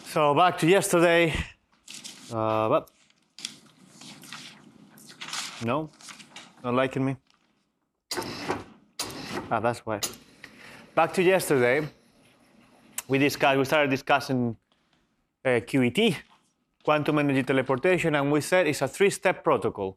So back to yesterday. But no, not liking me. That's why. Back to yesterday. We started discussing QET, quantum energy teleportation, and we said it's a three-step protocol.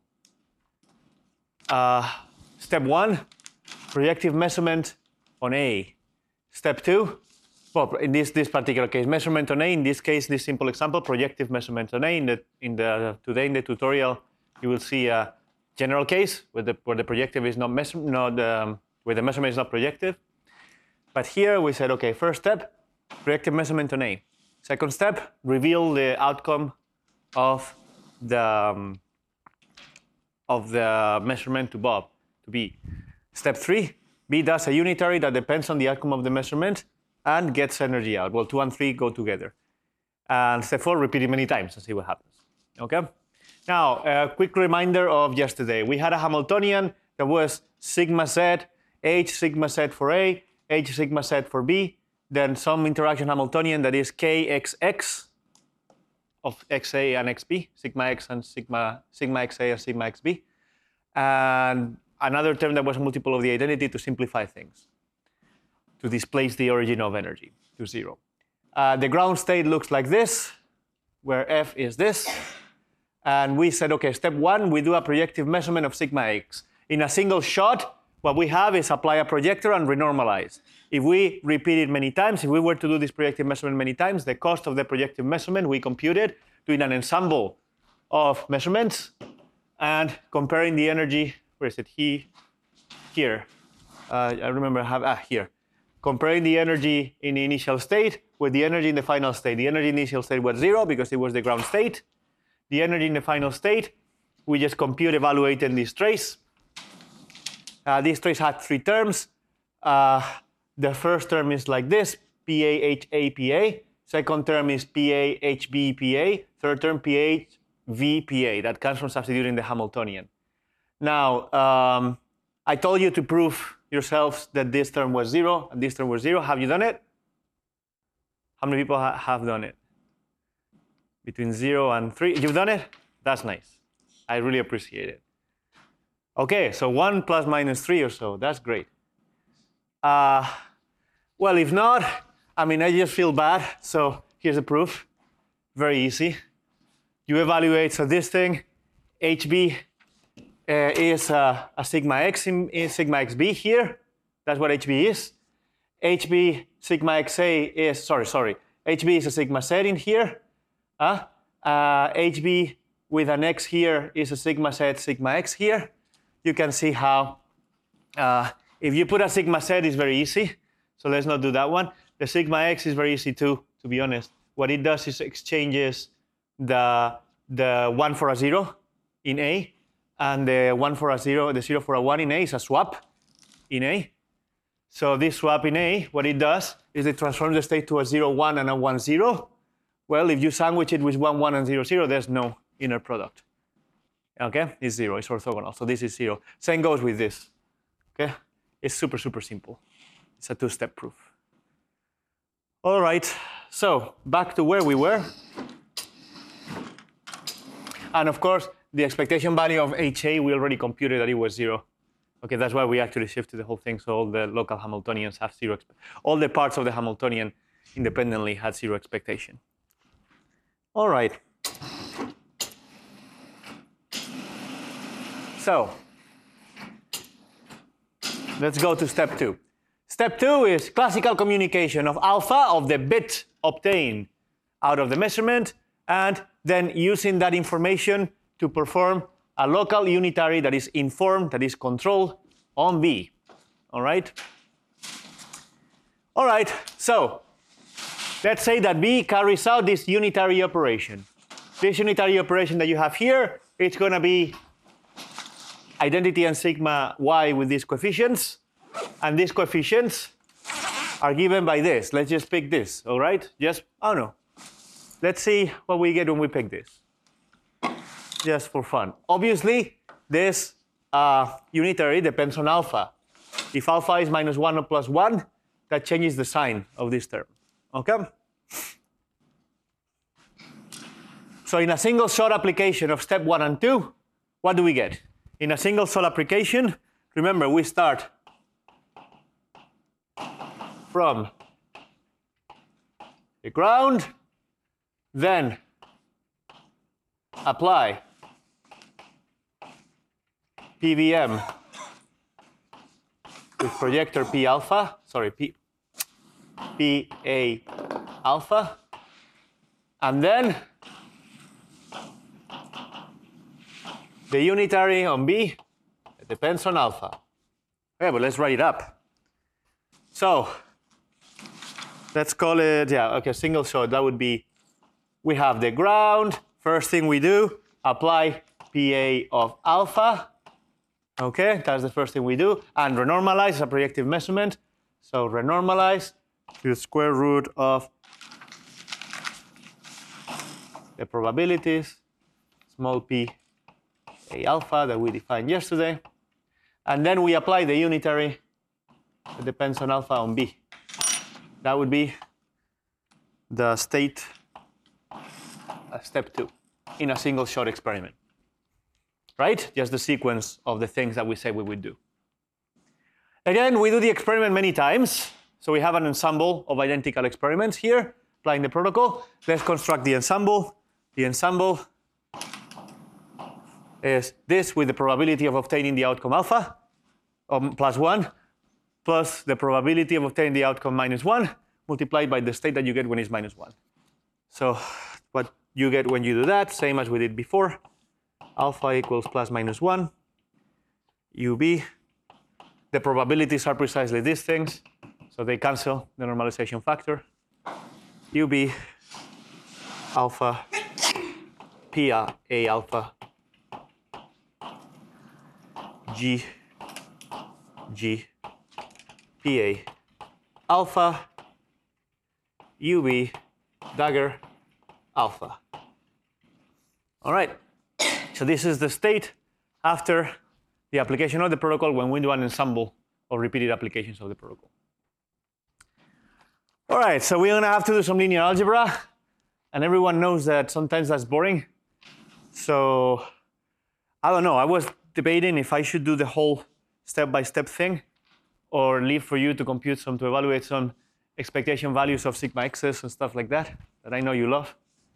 Step one, projective measurement on A. Step two, well, in this particular case, measurement on A. In this case, this simple example, projective measurement on A. Today in the tutorial, you will see a general case where the projective is not where the measurement is not projective. But here we said, okay, first step, projective measurement on A. Second step, reveal the outcome of the measurement to B. Step three, B does a unitary that depends on the outcome of the measurement and gets energy out. Well, 2 and 3 go together. And step 4, repeat it many times and see what happens. Okay? Now, a quick reminder of yesterday. We had a Hamiltonian that was sigma z, h sigma z for A, h sigma z for B, then some interaction Hamiltonian that is kxx of xa and xb, sigma x and sigma xa and sigma xb, and another term that was a multiple of the identity to simplify things, to displace the origin of energy to 0. The ground state looks like this, where F is this. And we said, okay, step one, we do a projective measurement of sigma x. In a single shot, what we have is apply a projector and renormalize. If we repeat it many times, if we were to do this projective measurement many times, the cost of the projective measurement we computed doing an ensemble of measurements and comparing the energy, where is it? Here. I remember I have, here. Comparing the energy in the initial state with the energy in the final state. The energy in the initial state was 0 because it was the ground state. The energy in the final state, we just compute evaluating this trace. This trace had 3 terms. The first term is like this, PA-HA-PA. Second term is PA-HB-PA. Third term, PA-V-PA. That comes from substituting the Hamiltonian. Now, I told you to prove yourselves that this term was 0 and this term was 0. Have you done it? How many people have done it? Between 0 and 3. You've done it? That's nice. I really appreciate it. Okay, so 1 plus minus 3 or so. That's great. Well, if not, I mean, I just feel bad. So here's the proof. Very easy. You evaluate, so this thing, HB is a sigma x in sigma xb here. That's what HB is. HB sigma xa is, HB is a sigma z in here. HB with an x here is a sigma z sigma x here. You can see how, if you put a sigma z, it's very easy. So let's not do that one. The sigma x is very easy too, to be honest. What it does is exchanges the 1 for a 0 in A, and the 1 for a 0, the 0 for a 1 in A is a swap in A. So this swap in A, what it does is it transforms the state to a 0, 1 and a 1, 0. Well, if you sandwich it with 1, 1 and 0, 0, there's no inner product. Okay, it's 0, it's orthogonal, so this is 0. Same goes with this, okay? It's super, super simple. It's a 2-step proof. All right, so back to where we were. And of course, the expectation value of HA, we already computed that it was 0. Okay, that's why we actually shifted the whole thing, so all the local Hamiltonians have 0. All the parts of the Hamiltonian independently had 0 expectation. All right. So let's go to step 2. Step 2 is classical communication of alpha of the bit obtained out of the measurement, and then using that information to perform a local unitary that is informed, that is controlled on B. All right? All right, so let's say that B carries out this unitary operation. This unitary operation that you have here, it's going to be identity and sigma y with these coefficients. And these coefficients are given by this. Let's just pick this, all right? Just, oh no. Let's see what we get when we pick this. Just for fun. Obviously, this unitary depends on alpha. If alpha is minus 1 or plus 1, that changes the sign of this term. Okay? So in a single shot application of step 1 and 2, what do we get? In a single shot application, remember we start from the ground, then apply PVM with projector P alpha, PA alpha, and then the unitary on B, it depends on alpha. Okay, but let's write it up. So let's call it, single shot. That would be, we have the ground. First thing we do, apply PA of alpha. Okay, that's the first thing we do. And renormalize a projective measurement. So renormalize to the square root of the probabilities, small p A alpha that we defined yesterday. And then we apply the unitary that depends on alpha on B. That would be the state step 2 in a single shot experiment. Right? Just the sequence of the things that we say we would do. Again, we do the experiment many times. So we have an ensemble of identical experiments here, applying the protocol. Let's construct the ensemble. The ensemble is this with the probability of obtaining the outcome alpha plus 1 plus the probability of obtaining the outcome minus 1 multiplied by the state that you get when it's minus 1. So what you get when you do that, same as we did before, alpha equals plus minus 1, UB. The probabilities are precisely these things, so they cancel the normalization factor. UB alpha PA alpha G PA alpha UB dagger alpha. All right, so this is the state after the application of the protocol when we do an ensemble of repeated applications of the protocol. All right, so we're going to have to do some linear algebra, and everyone knows that sometimes that's boring. So I don't know, I was debating if I should do the whole step-by-step thing or leave for you to compute some, to evaluate some expectation values of sigma x's and stuff like that I know you love.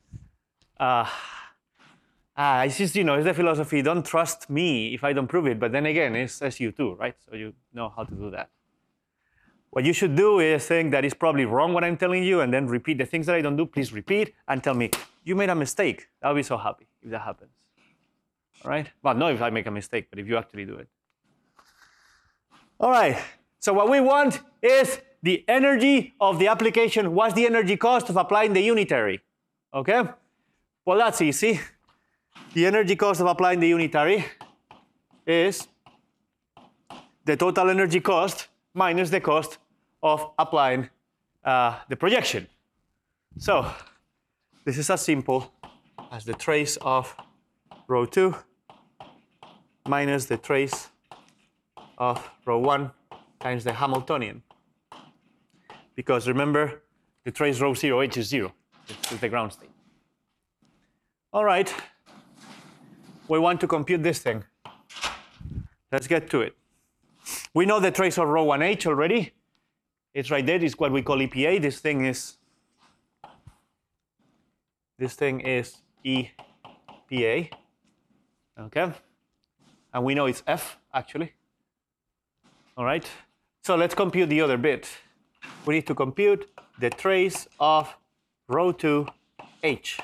It's just, it's the philosophy, don't trust me if I don't prove it, but then again, it's SU2, right? So you know how to do that. What you should do is think that it's probably wrong what I'm telling you and then repeat the things that I don't do, please repeat and tell me, you made a mistake. I'll be so happy if that happens. All right? Well, not if I make a mistake, but if you actually do it. All right, so what we want is the energy of the application. What's the energy cost of applying the unitary? Okay? Well, that's easy. The energy cost of applying the unitary is the total energy cost minus the cost of applying the projection. So this is as simple as the trace of rho 2 minus the trace of rho 1 times the Hamiltonian. Because remember, the trace rho 0 h is 0. It's the ground state. All right. We want to compute this thing. Let's get to it. We know the trace of rho 1h already. It's right there. It's what we call EPA. This thing is EPA. Okay? And we know it's F, actually. All right? So let's compute the other bit. We need to compute the trace of rho 2h.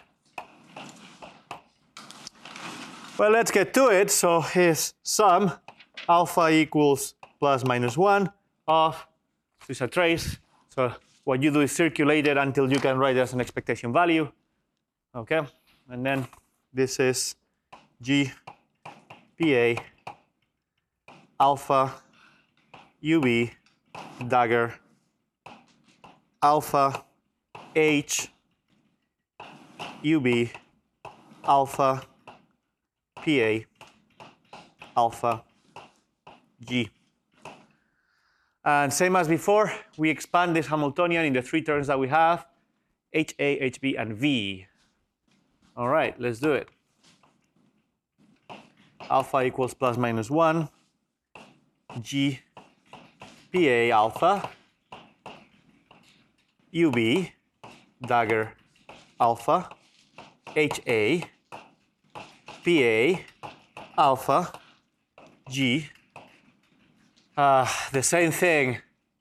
Well, let's get to it. So his sum, alpha equals plus minus 1 of, this is a trace. So what you do is circulate it until you can write it as an expectation value. Okay? And then this is G PA alpha UB dagger alpha H UB alpha PA alpha G. And same as before, we expand this Hamiltonian in the three terms that we have, HA, HB, and V. All right, let's do it. Alpha equals plus minus 1 G PA alpha UB dagger alpha HA PA alpha G. The same thing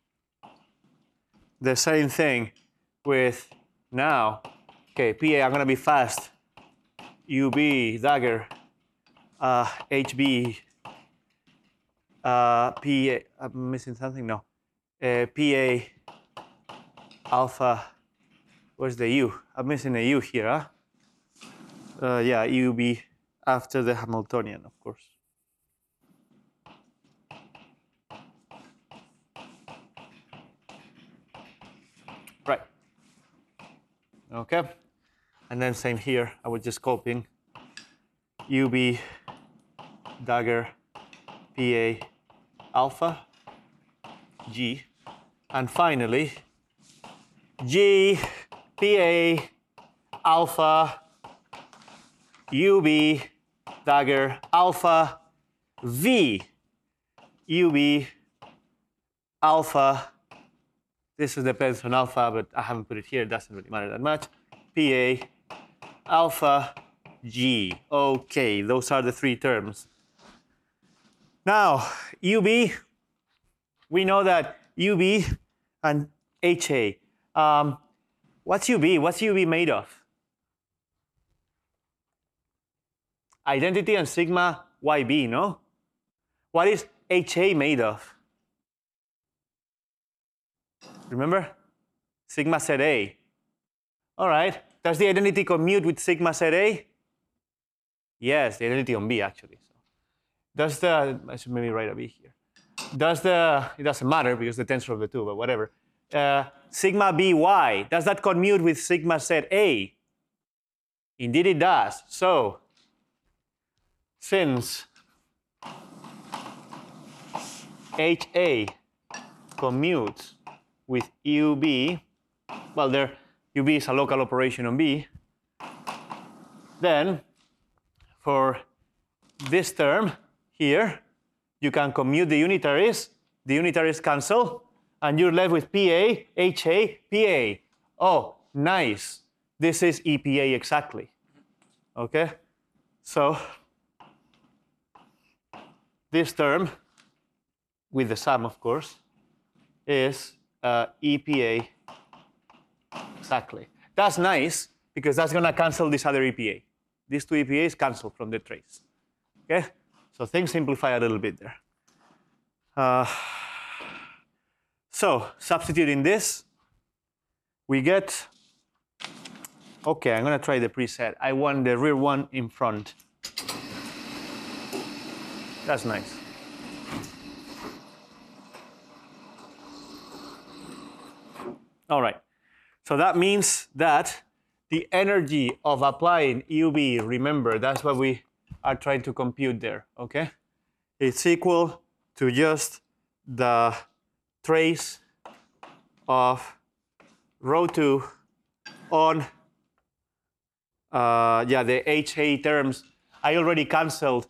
with now. Okay, PA, I'm gonna be fast. UB dagger HB PA, I'm missing something, no. PA alpha, where's the U? I'm missing a U here, huh? Yeah, UB after the Hamiltonian, of course. Right. Okay. And then same here, I was just copying UB dagger PA alpha G. And finally, G PA alpha UB dagger alpha V UB alpha. This depends on alpha, but I haven't put it here. It doesn't really matter that much. PA alpha G. Okay, those are the three terms. Now, UB, we know that UB and HA. What's UB? What's UB made of? Identity and sigma YB, no? What is HA made of? Remember? Sigma ZA. All right. Does the identity commute with sigma ZA? Yes, the identity on B, actually. So does the, I should maybe write a B here. Does the, it doesn't matter because the tensor of the two, but whatever. Sigma BY, does that commute with sigma ZA? Indeed it does. So, since HA commutes with UB, well, there UB is a local operation on B, then for this term here, you can commute the unitaries cancel, and you're left with PA, HA, PA. Oh, nice. This is EPA exactly. Okay? So, this term, with the sum, of course, is EPA exactly. That's nice, because that's going to cancel this other EPA. These two EPAs cancel from the trace. Okay? So things simplify a little bit there. So substituting this, we get, okay, I'm going to try the preset. I want the rear one in front. That's nice. All right. So that means that the energy of applying UV, remember, that's what we are trying to compute there, okay? It's equal to just the trace of rho 2 on, the HA terms. I already canceled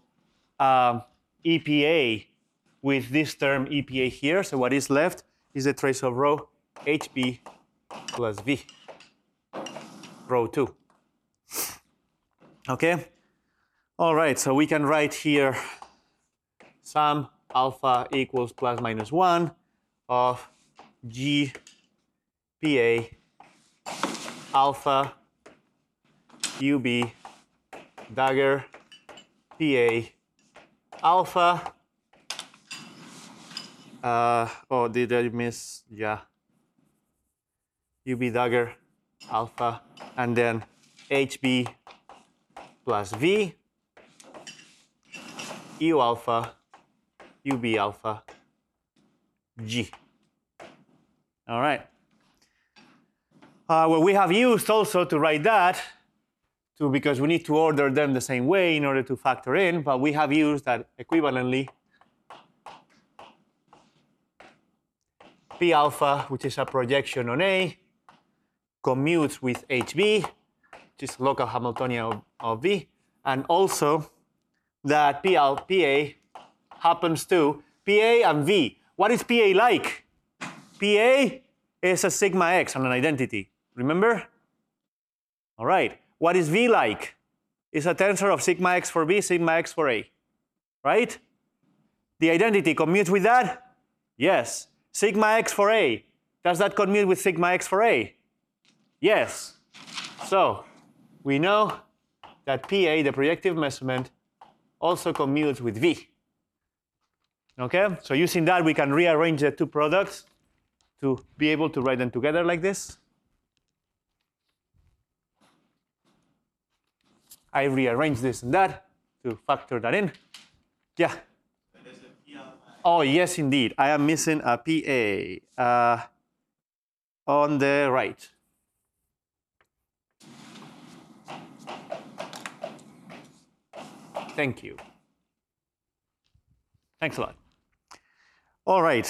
EPA with this term EPA here, so what is left is the trace of rho HB plus V, rho 2. Okay? All right, so we can write here sum alpha equals plus minus 1 of G PA alpha UB dagger PA alpha. Oh, did I miss? Yeah. UB dagger alpha, and then HB plus V, U alpha, UB alpha, G. All right. Well, we have used also to write that, because we need to order them the same way in order to factor in, but we have used that equivalently. P alpha, which is a projection on A, commutes with HB which is local Hamiltonian of V, and also that PA happens to PA and V. What is PA like? PA is a sigma x on an identity. Remember? All right. What is V like? It's a tensor of sigma x for V, sigma x for A. Right? The identity commutes with that? Yes. Sigma x for A. Does that commute with sigma x for A? Yes. So we know that PA, the projective measurement, also commutes with V. Okay? So using that, we can rearrange the two products to be able to write them together like this. I rearrange this and that to factor that in. Yeah? Oh, yes, indeed. I am missing a PA on the right. Thank you. Thanks a lot. All right.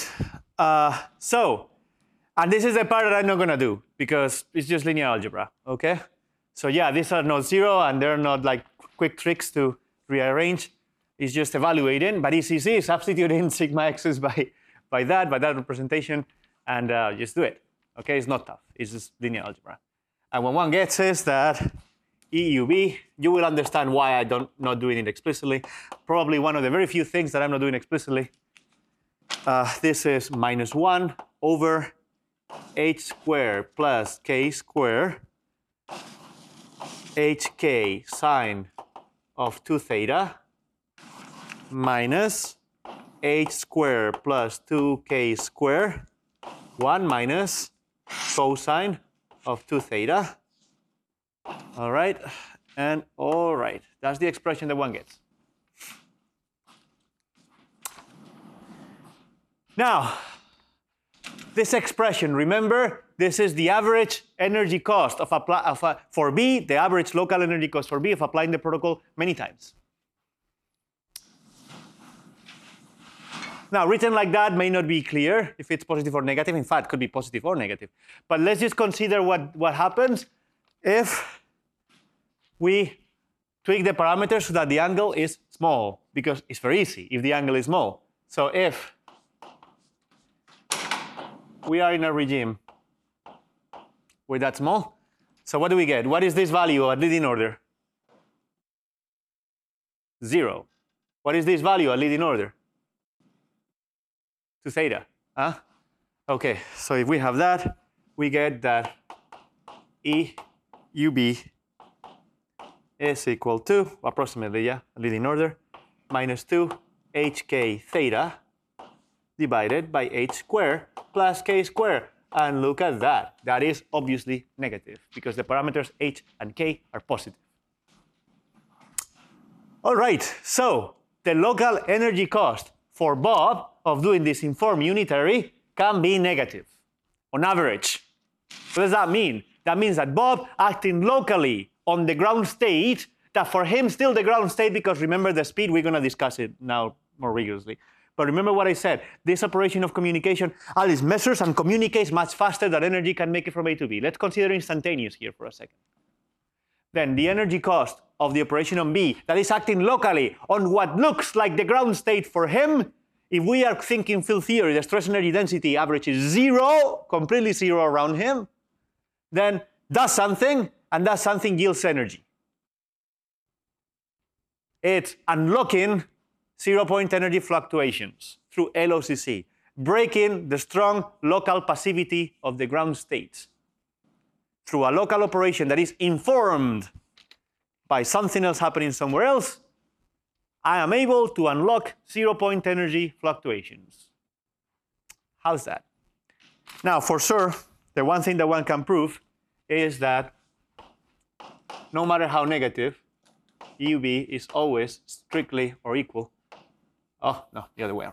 And this is the part that I'm not going to do because it's just linear algebra, okay? So yeah, these are not zero and they're not like quick tricks to rearrange. It's just evaluating, but it's easy. Substitute in sigma x's by that representation, and just do it. Okay, it's not tough. It's just linear algebra. And when one gets is that EUB, you will understand why I'm not doing it explicitly. Probably one of the very few things that I'm not doing explicitly. This is -1 over h squared plus k squared hk sine of 2 theta minus h squared plus 2k squared 1 minus cosine of 2 theta. All right, and all right. That's the expression that one gets. Now, this expression, remember, this is the average energy cost for B, the average local energy cost for B of applying the protocol many times. Now, written like that may not be clear if it's positive or negative. In fact, it could be positive or negative. But let's just consider what happens if we tweak the parameters so that the angle is small, because it's very easy if the angle is small. So if we are in a regime where that's small, so what do we get? What is this value at leading order? 0. What is this value at leading order? 2 theta. Huh? Okay, so if we have that, we get that EUB is equal to, approximately, yeah, leading order, minus 2 hk theta divided by h squared plus k squared. And look at that. That is obviously negative because the parameters h and k are positive. All right, so the local energy cost for Bob of doing this informed unitary can be negative on average. What does that mean? That means that Bob acting locally on the ground state, that for him still the ground state, because remember the speed, we're going to discuss it now more rigorously. But remember what I said, this operation of communication, Alice measures and communicates much faster than energy can make it from A to B. Let's consider instantaneous here for a second. Then the energy cost of the operation on B that is acting locally on what looks like the ground state for him, if we are thinking field theory, the stress energy density average is 0, completely 0 around him, then does something, and that something yields energy. It's unlocking 0-point energy fluctuations through LOCC, breaking the strong local passivity of the ground states. Through a local operation that is informed by something else happening somewhere else, I am able to unlock 0-point energy fluctuations. How's that? Now, for sure, the one thing that one can prove is that no matter how negative, EUB is always strictly or equal. Oh, no, the other way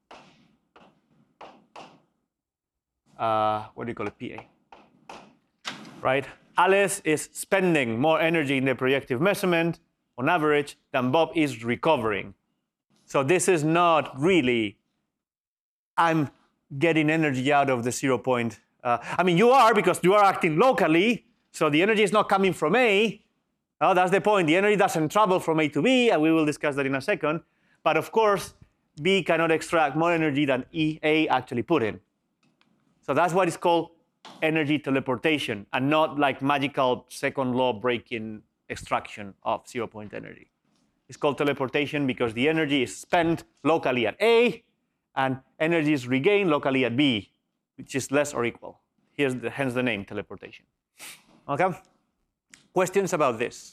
around. What do you call it? PA. Right? Alice is spending more energy in the projective measurement on average than Bob is recovering. So this is not really, I'm getting energy out of the 0-point. I mean, you are, because you are acting locally, so the energy is not coming from A, Now, that's the point. The energy doesn't travel from A to B, and we will discuss that in a second. But of course, B cannot extract more energy than A actually put in. So that's what is called energy teleportation, and not like magical second law breaking extraction of 0-point energy. It's called teleportation because the energy is spent locally at A, and energy is regained locally at B, which is less or equal. Hence the name, teleportation. Okay? Questions about this?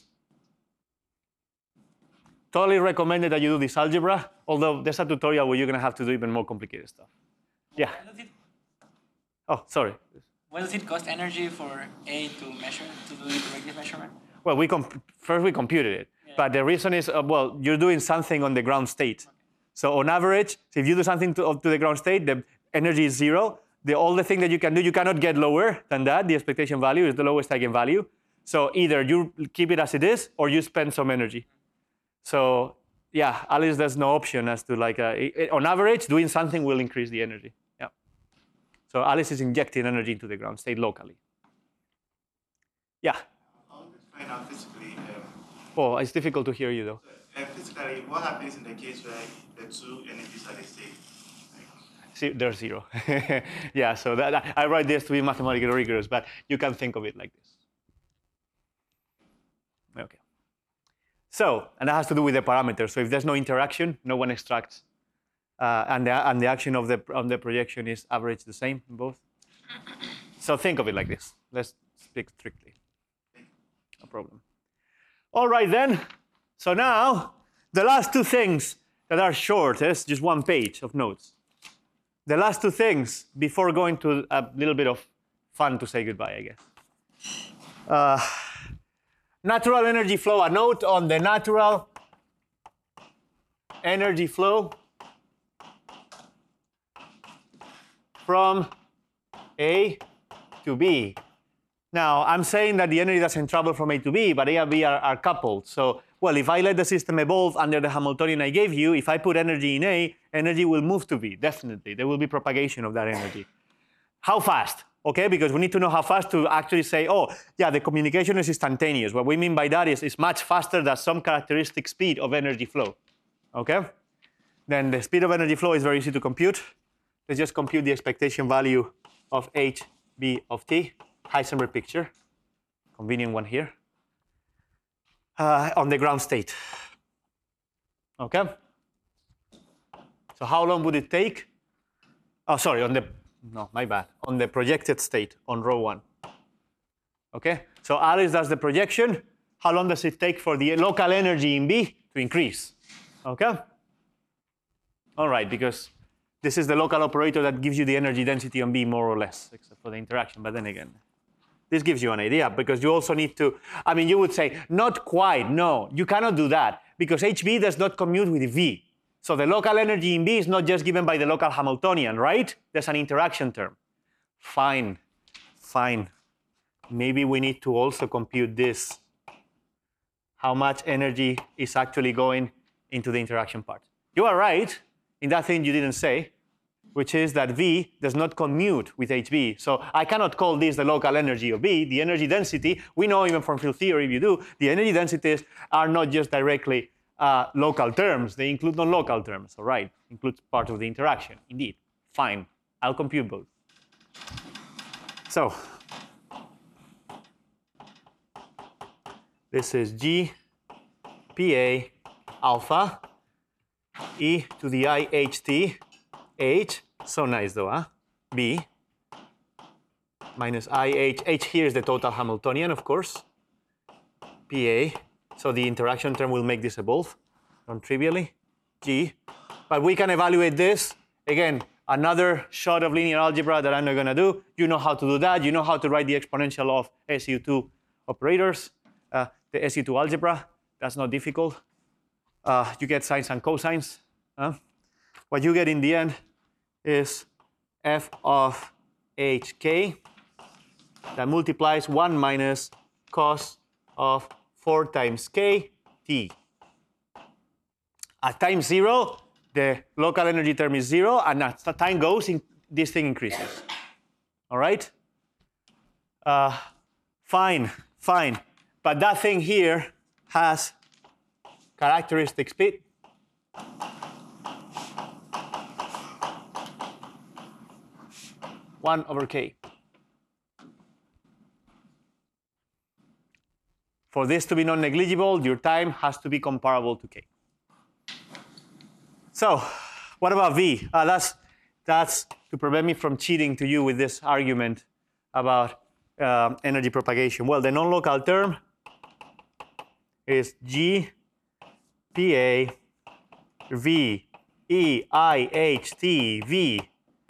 Totally recommended that you do this algebra, although there's a tutorial where you're going to have to do even more complicated stuff. Yeah? Oh, sorry. What does it cost energy for A to measure, to do the corrective measurement? Well, first we computed it. Yeah. But the reason is, well, you're doing something on the ground state. Okay. So on average, if you do something to the ground state, the energy is 0. The only thing that you can do, you cannot get lower than that. The expectation value is the lowest eigenvalue. So either you keep it as it is, or you spend some energy. So yeah, at least there's no option as to like, on average, doing something will increase the energy. Yeah. So Alice is injecting energy into the ground state locally. Yeah? How would you find out physically? Oh, it's difficult to hear you though. Physically, what happens in the case where the two energies are the same? See, there's 0. Yeah, so I write this to be mathematically rigorous, but you can think of it like this. Okay. So, and that has to do with the parameters. So if there's no interaction, no one extracts. And the action of the projection is average the same in both. So think of it like this. Let's speak strictly. No problem. All right then. So now, the last two things that are short, it's just one page of notes. The last two things before going to a little bit of fun to say goodbye, I guess. Natural energy flow, a note on the natural energy flow from A to B. Now, I'm saying that the energy doesn't travel from A to B, but A and B are coupled. So, well, if I let the system evolve under the Hamiltonian I gave you, if I put energy in A, energy will move to B, definitely. There will be propagation of that energy. How fast? Okay, because we need to know how fast to actually say, oh, yeah, the communication is instantaneous. What we mean by that is it's much faster than some characteristic speed of energy flow. Okay? Then the speed of energy flow is very easy to compute. Let's just compute the expectation value of HB of t, Heisenberg picture, convenient one here, on the ground state. Okay? So how long would it take? Oh, sorry, no, my bad. On the projected state on row 1. Okay? So Alice does the projection. How long does it take for the local energy in B to increase? Okay? All right, because this is the local operator that gives you the energy density on B more or less, except for the interaction. But then again, this gives you an idea because you also need to, I mean, you would say, not quite, no, you cannot do that because HB does not commute with V. So the local energy in B is not just given by the local Hamiltonian, right? There's an interaction term. Fine, fine. Maybe we need to also compute this. How much energy is actually going into the interaction part. You are right in that thing you didn't say, which is that V does not commute with HB. So I cannot call this the local energy of B. The energy density, we know even from field theory, if you do, the energy densities are not just directly local terms. They include non-local terms, all right? Includes part of the interaction, indeed. Fine, I'll compute both. So this is G PA alpha e to the I HT H, so nice though, huh? B minus IH, H here is the total Hamiltonian, of course, PA, so the interaction term will make this evolve, non-trivially, G, but we can evaluate this, again, another shot of linear algebra that I'm not gonna do, you know how to do that, you know how to write the exponential of SU2 operators, the SU2 algebra, that's not difficult, you get sines and cosines, what you get in the end is f of hk that multiplies 1 minus cos of 4 times k t. At time 0, the local energy term is 0, and as the time goes, this thing increases. All right? Fine, fine. But that thing here has characteristic speed one over k. For this to be non-negligible, your time has to be comparable to k. So, what about v? That's to prevent me from cheating to you with this argument about energy propagation. Well, the non-local term is g pa v e I h t v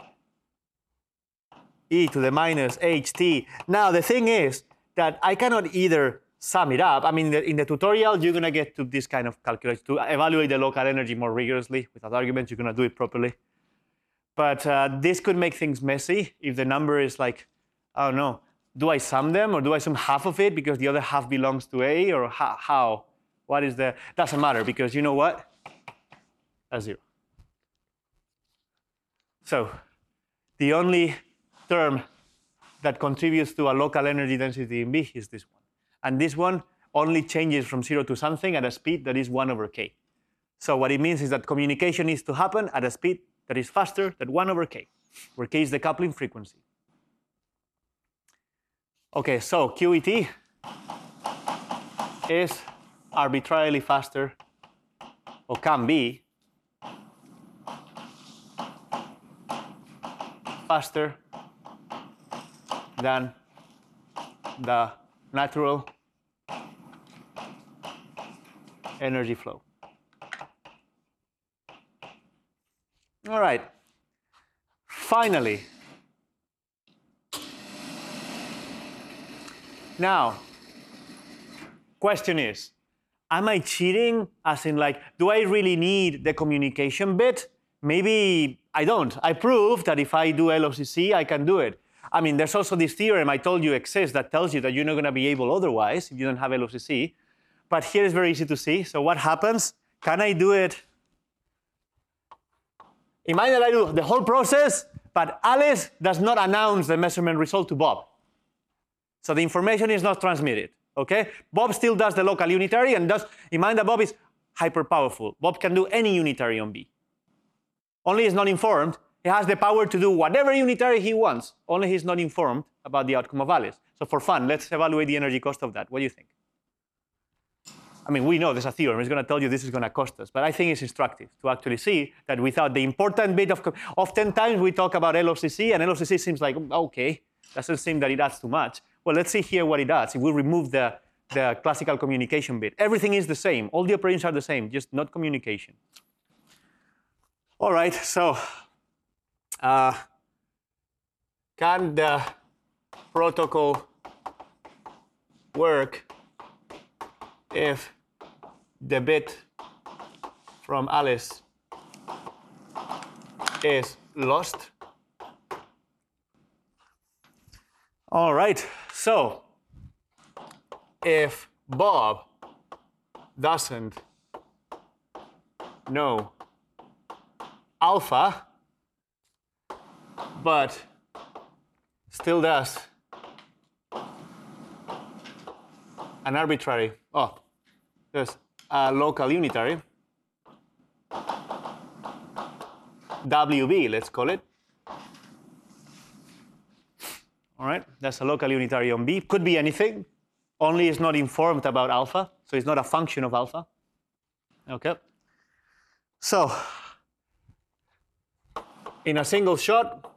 e to the minus h t. Now, the thing is that I cannot either sum it up. I mean, in the tutorial, you're going to get to this kind of calculation to evaluate the local energy more rigorously. Without arguments, you're going to do it properly. But this could make things messy if the number is like, I don't know, do I sum them or do I sum half of it because the other half belongs to A, or how? What is the, doesn't matter, because you know what? That's 0. So the only term that contributes to a local energy density in B is this one. And this one only changes from 0 to something at a speed that is 1 over k. So what it means is that communication needs to happen at a speed that is faster than 1 over k, where k is the coupling frequency. Okay, so QET is arbitrarily faster, or can be faster than the natural energy flow. All right. Finally, now, question is, am I cheating? As in, like, do I really need the communication bit? Maybe I don't. I proved that if I do LOCC, I can do it. I mean, there's also this theorem I told you exists that tells you that you're not going to be able otherwise if you don't have LOCC. But here is very easy to see. So what happens? Can I do it? Imagine that I do the whole process, but Alice does not announce the measurement result to Bob. So the information is not transmitted. Okay? Bob still does the local unitary and does. Imagine that Bob is hyper powerful. Bob can do any unitary on B. Only he's not informed. He has the power to do whatever unitary he wants. Only he's not informed about the outcome of Alice. So for fun, let's evaluate the energy cost of that. What do you think? I mean, we know there's a theorem. It's going to tell you this is going to cost us. But I think it's instructive to actually see that without the important bit of... Oftentimes we talk about LOCC, and LOCC seems like, okay, doesn't seem that it adds too much. Well, let's see here what it does. If we remove the classical communication bit, everything is the same. All the operations are the same, just not communication. All right, so can the protocol work if the bit from Alice is lost? All right, so if Bob doesn't know alpha, but still does an arbitrary, there's a local unitary, WB, let's call it. All right, that's a local unitary on B. Could be anything, only it's not informed about alpha, so it's not a function of alpha. Okay. So, in a single shot,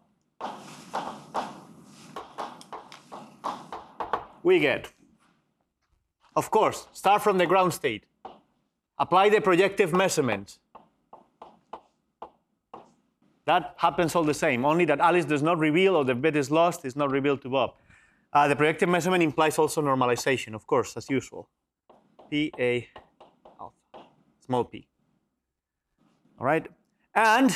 we get, of course, start from the ground state, apply the projective measurement. That happens all the same, only that Alice does not reveal, or the bit is lost, is not revealed to Bob. The projective measurement implies also normalization, of course, as usual. PA alpha, small p. All right? And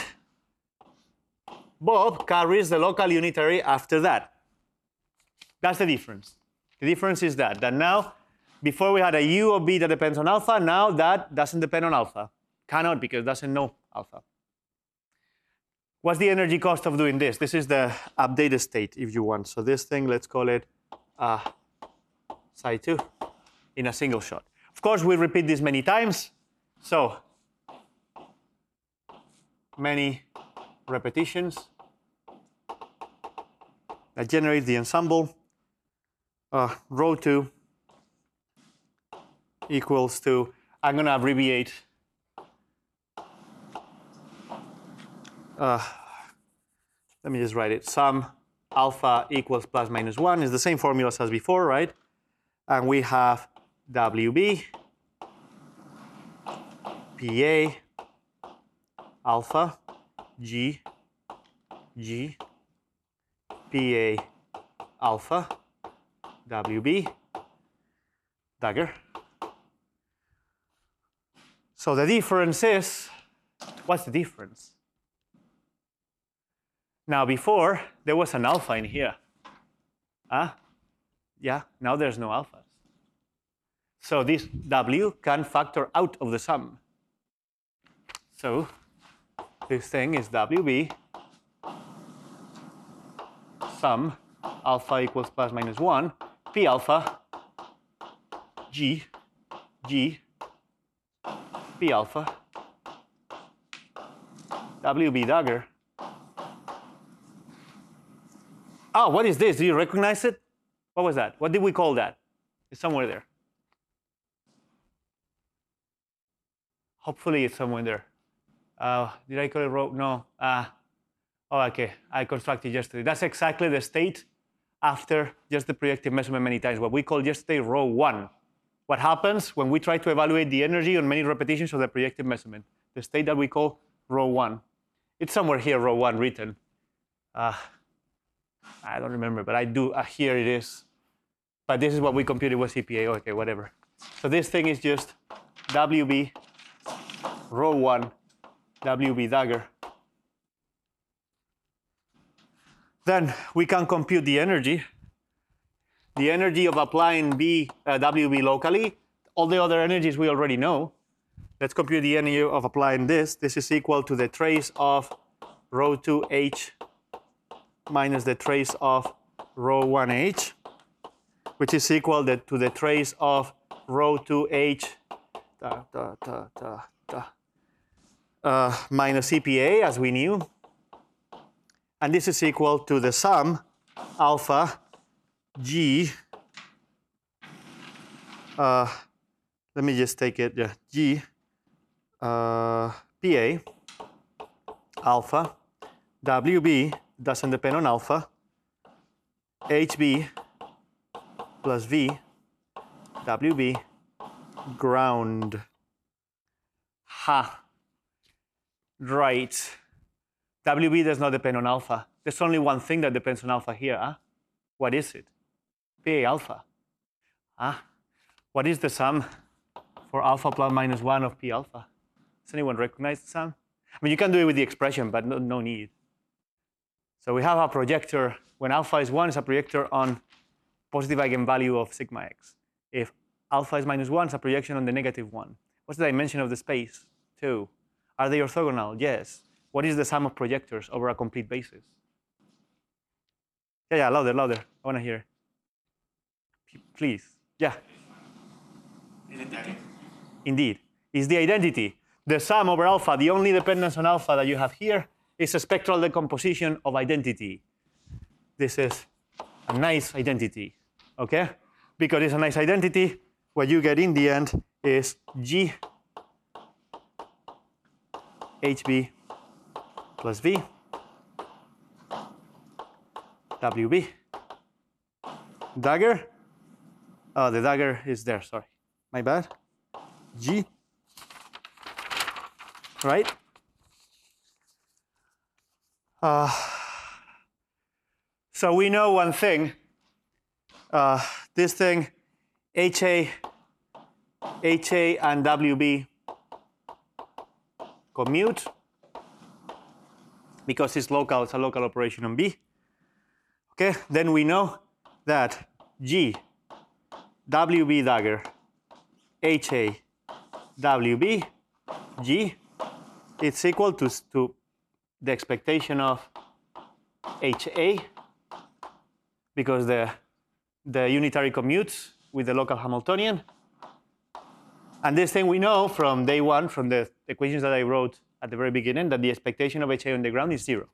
Bob carries the local unitary after that. That's the difference. The difference is that now, before we had a U of B that depends on alpha, now that doesn't depend on alpha. Cannot, because it doesn't know alpha. What's the energy cost of doing this? This is the updated state, if you want. So this thing, let's call it psi 2 in a single shot. Of course, we repeat this many times. So many repetitions that generate the ensemble. Rho 2 equals to, I'm going to abbreviate let me just write it. Sum alpha equals plus minus 1 is the same formulas as before, right? And we have WB, PA, alpha, G, PA, alpha, WB, dagger. So the difference is, what's the difference? Now before, there was an alpha in here. Yeah, now there's no alphas. So this W can factor out of the sum. So this thing is WB sum alpha equals plus minus 1, P alpha, G, P alpha, WB dagger. Oh, what is this? Do you recognize it? What was that? What did we call that? It's somewhere there. Hopefully it's somewhere there. Did I call it rho? No. Oh, okay. I constructed yesterday. That's exactly the state after just the projective measurement many times. What we called yesterday rho 1. What happens when we try to evaluate the energy on many repetitions of the projective measurement? The state that we call rho 1. It's somewhere here, rho 1 written. I don't remember, but I do. Here it is. But this is what we computed with CPA. Okay, whatever. So this thing is just WB rho 1, WB dagger. Then we can compute the energy. The energy of applying WB locally. All the other energies we already know. Let's compute the energy of applying this. This is equal to the trace of rho 2H minus the trace of rho 1H, which is equal to the trace of rho 2H minus CPA, as we knew. And this is equal to the sum alpha G. Let me just take it. Yeah, G PA alpha WB doesn't depend on alpha, HB plus V, WB, ground. Ha. Right. WB does not depend on alpha. There's only one thing that depends on alpha here. Huh? What is it? PA alpha. What is the sum for alpha plus minus 1 of P alpha? Does anyone recognize the sum? I mean, you can do it with the expression, but no need. So we have a projector. When alpha is 1, it's a projector on positive eigenvalue of sigma x. If alpha is minus 1, it's a projection on the negative 1. What's the dimension of the space? 2. Are they orthogonal? Yes. What is the sum of projectors over a complete basis? Yeah, louder. I want to hear. Please. Yeah. Identity. Indeed. It's the identity. The sum over alpha, the only dependence on alpha that you have here is a spectral decomposition of identity. This is a nice identity, okay? Because it's a nice identity, what you get in the end is G HB plus V WB. Dagger? Oh, the dagger is there, sorry. My bad. G. Right? So we know one thing. This thing, HA and WB commute because it's local, it's a local operation on B. Okay, then we know that G, WB dagger, HA, WB, G, it's equal to the expectation of HA because the unitary commutes with the local Hamiltonian And this thing we know from day one, from the equations that I wrote at the very beginning, that the expectation of HA on the ground is 0.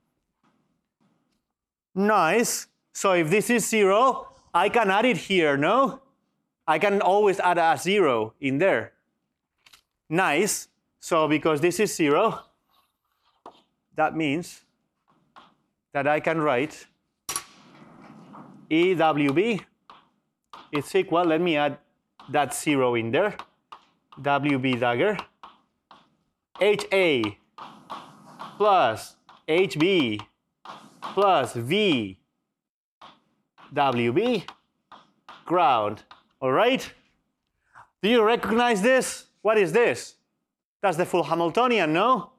Nice. So if this is 0, I can add it here, no? I can always add a 0 in there. Nice. So because this is 0, that means that I can write EWB is equal, let me add that 0 in there, WB dagger, HA plus HB plus V WB ground. All right? Do you recognize this? What is this? That's the full Hamiltonian, no?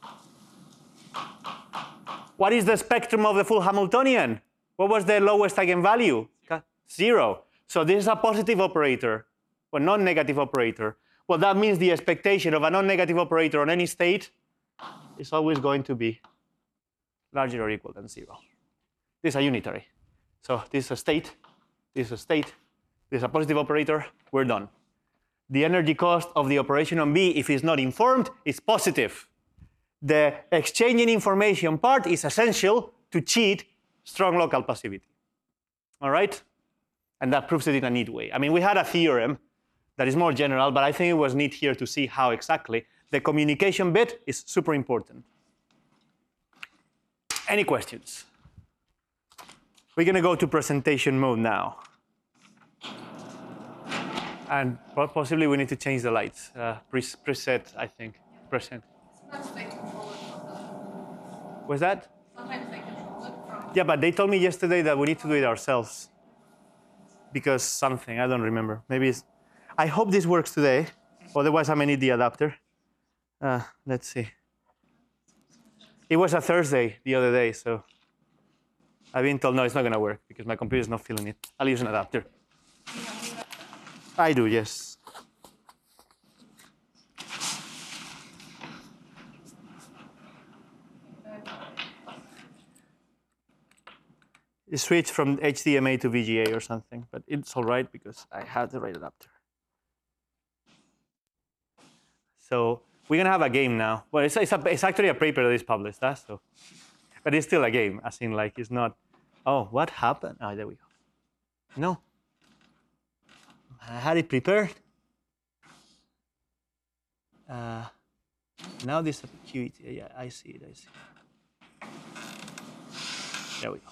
What is the spectrum of the full Hamiltonian? What was the lowest eigenvalue? 0. So this is a positive operator, or non-negative operator. Well, that means the expectation of a non-negative operator on any state is always going to be larger or equal than 0. This is a unitary. So this is a state, this is a state, this is a positive operator, we're done. The energy cost of the operation on B, if it's not informed, is positive. The exchanging information part is essential to cheat strong local passivity. All right? And that proves it in a neat way. I mean, we had a theorem that is more general, but I think it was neat here to see how exactly. The communication bit is super important. Any questions? We're going to go to presentation mode now. And possibly we need to change the lights. Preset, I think. Present. Sometimes they control it from the... What's that? Sometimes they control it from... Yeah, but they told me yesterday that we need to do it ourselves. Because something, I don't remember. Maybe it's... I hope this works today. Otherwise, I may need the adapter. Let's see. It was a Thursday the other day, so I've been told, no, it's not going to work because my computer is not feeling it. I'll use an adapter. I do, yes. It switched from HDMI to VGA or something, but it's all right because I have the right adapter. So we're going to have a game now. Well, it's actually a paper that is published, so. But it's still a game, as in like it's not, oh, what happened? Oh, there we go. No. I had it prepared. Now this QET, yeah, I see it, I see it. There we go.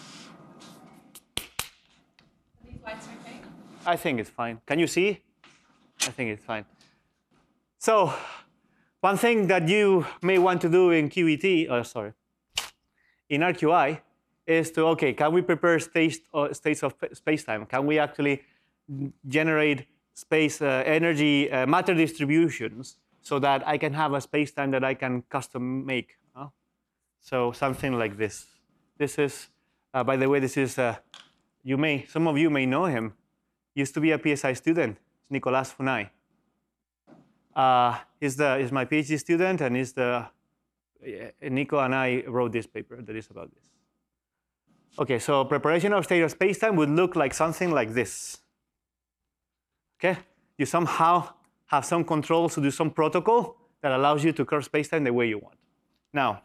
Are these lights okay? I think it's fine. Can you see? I think it's fine. So, one thing that you may want to do in QET, in RQI, is to, okay, can we prepare states of space-time? Can we actually generate space energy matter distributions so that I can have a space-time that I can custom make? So something like this. This is, by the way, this is, some of you may know him. Used to be a PSI student. It's Nicolas Funay. He's my PhD student, and Nico and I wrote this paper that is about this. Okay, so preparation of state of spacetime would look like something like this. Okay, you somehow have some controls to do some protocol that allows you to curve spacetime the way you want. Now,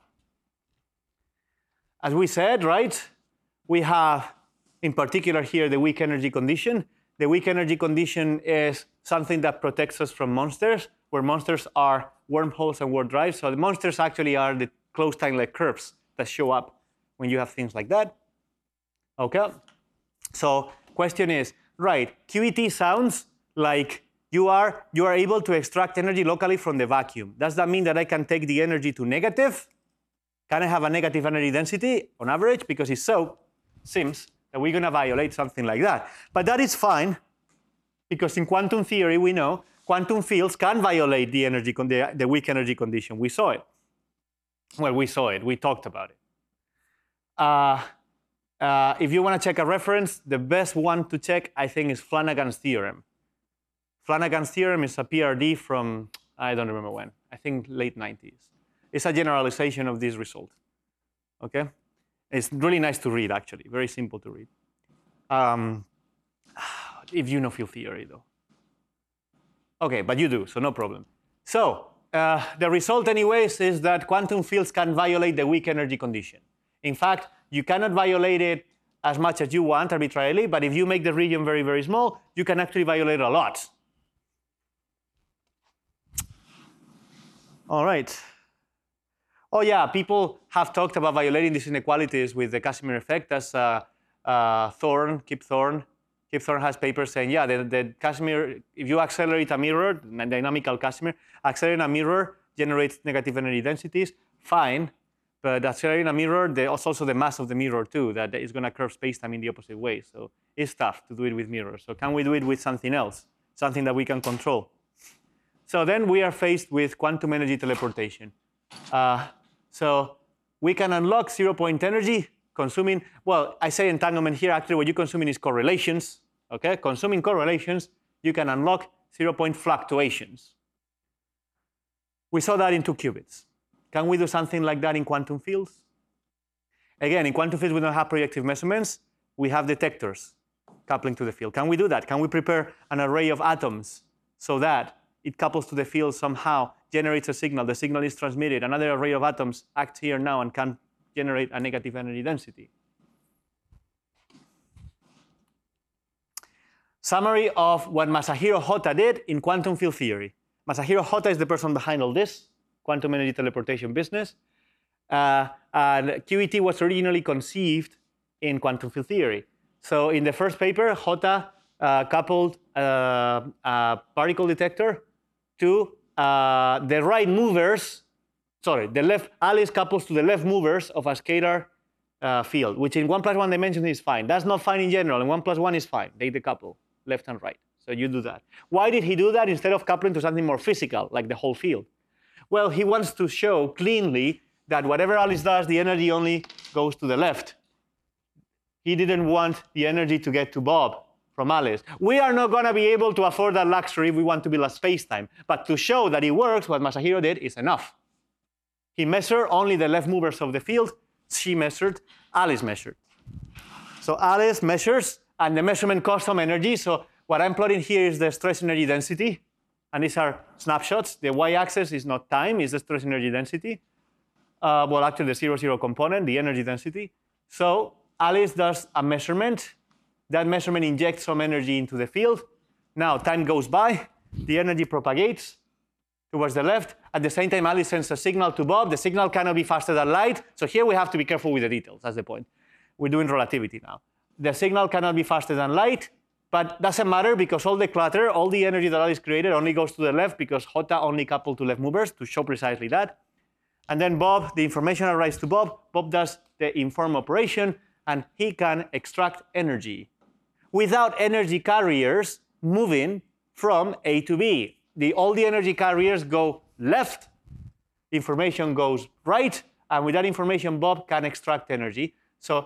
as we said, right, we have in particular here the weak energy condition. The weak energy condition is something that protects us from monsters, where monsters are wormholes and warp drives. So the monsters actually are the closed time-like curves that show up when you have things like that. Okay? So question is, right, QET sounds like you are able to extract energy locally from the vacuum. Does that mean that I can take the energy to negative? Can I have a negative energy density on average? Because if so, seems that we're going to violate something like that. But that is fine, because in quantum theory, we know quantum fields can violate the weak energy condition. We saw it. Well, we saw it. We talked about it. If you want to check a reference, the best one to check, I think, is Flanagan's theorem. Flanagan's theorem is a PRD from, I don't remember when, I think late 90s. It's a generalization of this result. Okay? It's really nice to read, actually. Very simple to read. If you know field theory, though. Okay, but you do, so no problem. So the result anyways is that quantum fields can violate the weak energy condition. In fact, you cannot violate it as much as you want arbitrarily, but if you make the region very, very small, you can actually violate it a lot. All right. Oh yeah, people have talked about violating these inequalities with the Casimir effect. That's Kip Thorne. Kip Thorne has papers saying, yeah, the Casimir, if you accelerate a mirror, dynamical Casimir, accelerating a mirror generates negative energy densities, fine. But accelerating a mirror, there's also the mass of the mirror too, that is going to curve spacetime in the opposite way. So it's tough to do it with mirrors. So can we do it with something else, something that we can control? So then we are faced with quantum energy teleportation. So we can unlock 0-point energy consuming, well, I say entanglement here. Actually, what you're consuming is correlations. Okay, consuming correlations, you can unlock 0-point fluctuations. We saw that in 2 qubits. Can we do something like that in quantum fields? Again, in quantum fields, we don't have projective measurements. We have detectors coupling to the field. Can we do that? Can we prepare an array of atoms so that it couples to the field somehow, generates a signal, the signal is transmitted, another array of atoms acts here now and can generate a negative energy density? Summary of what Masahiro Hota did in quantum field theory. Masahiro Hota is the person behind all this quantum energy teleportation business. And QET was originally conceived in quantum field theory. So in the first paper, Hota coupled a particle detector to the right movers, sorry, the left, Alice couples to the left movers of a scalar field, which in 1 + 1 dimension is fine. That's not fine in general. In 1 + 1 is fine. They decouple left and right. So you do that. Why did he do that instead of coupling to something more physical, like the whole field? Well, he wants to show cleanly that whatever Alice does, the energy only goes to the left. He didn't want the energy to get to Bob from Alice. We are not going to be able to afford that luxury if we want to build a space-time. But to show that it works, what Masahiro did is enough. He measured only the left movers of the field. She measured, Alice measured. So Alice measures, and the measurement costs some energy. So what I'm plotting here is the stress energy density. And these are snapshots. The y-axis is not time, it's the stress energy density. Well, actually, the 0, 0 component, the energy density. So Alice does a measurement. That measurement injects some energy into the field. Now time goes by, the energy propagates towards the left. At the same time, Alice sends a signal to Bob. The signal cannot be faster than light. So here we have to be careful with the details. That's the point. We're doing relativity now. The signal cannot be faster than light, but doesn't matter because all the clutter, all the energy that Alice created only goes to the left because Hota only coupled to left movers to show precisely that. And then Bob, the information arrives to Bob. Bob does the inform operation, and he can extract energy without energy carriers moving from A to B. All the energy carriers go left, information goes right, and with that information, Bob can extract energy. So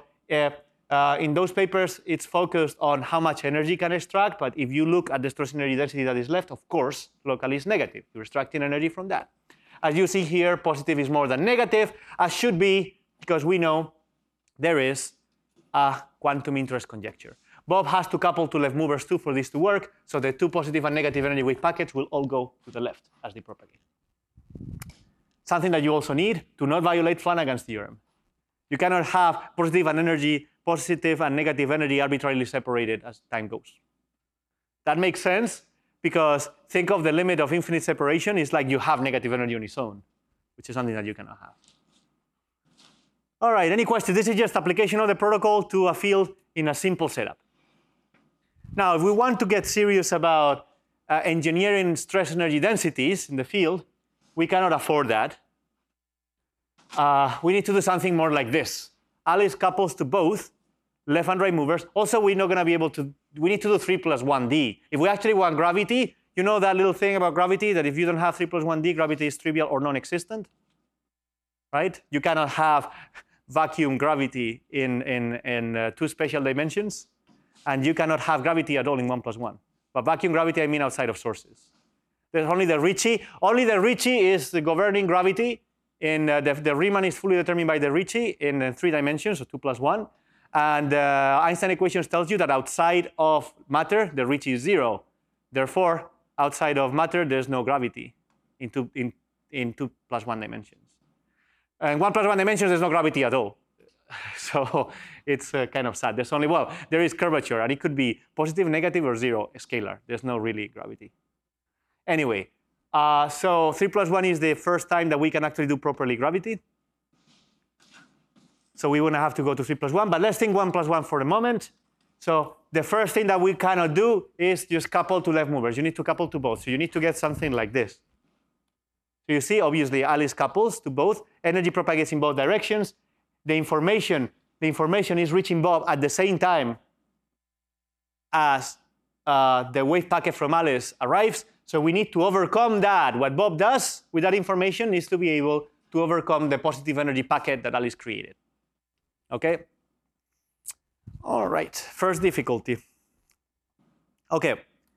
in those papers, it's focused on how much energy can extract, but if you look at the stress energy density that is left, of course, locally is negative. You're extracting energy from that. As you see here, positive is more than negative, as should be, because we know there is a quantum interest conjecture. Bob has to couple to left movers too for this to work, so the 2 positive and negative energy wave packets will all go to the left as they propagate. Something that you also need to not violate Flanagan's theorem. You cannot have positive and negative energy arbitrarily separated as time goes. That makes sense because think of the limit of infinite separation. It's like you have negative energy on its own, which is something that you cannot have. All right, any questions? This is just application of the protocol to a field in a simple setup. Now, if we want to get serious about engineering stress energy densities in the field, we cannot afford that. We need to do something more like this. Alice couples to both left and right movers. Also, we're not going to be able to, we need to do 3 + 1D. If we actually want gravity, you know that little thing about gravity, that if you don't have 3 + 1D, gravity is trivial or non-existent, right? You cannot have vacuum gravity in 2 spatial dimensions, and you cannot have gravity at all in 1 + 1. But vacuum gravity, I mean outside of sources. There's only the Ricci. Only the Ricci is the governing gravity. The Riemann is fully determined by the Ricci in 3 dimensions, so 2 + 1. And Einstein equations tells you that outside of matter, the Ricci is 0. Therefore, outside of matter, there's no gravity in 2 + 1 dimensions. And 1 + 1 dimensions, there's no gravity at all. So it's kind of sad. There's only, well, there is curvature, and it could be positive, negative, or zero, scalar. There's no really gravity. Anyway, so 3 + 1 is the first time that we can actually do properly gravity. So we wouldn't have to go to 3 + 1, but let's think 1 + 1 for a moment. So the first thing that we cannot do is just couple to left movers. You need to couple to both. So you need to get something like this. So you see, obviously, Alice couples to both. Energy propagates in both directions. The information is reaching Bob at the same time as the wave packet from Alice arrives. So we need to overcome that. What Bob does with that information is to be able to overcome the positive energy packet that Alice created. Okay? All right, first difficulty. Okay.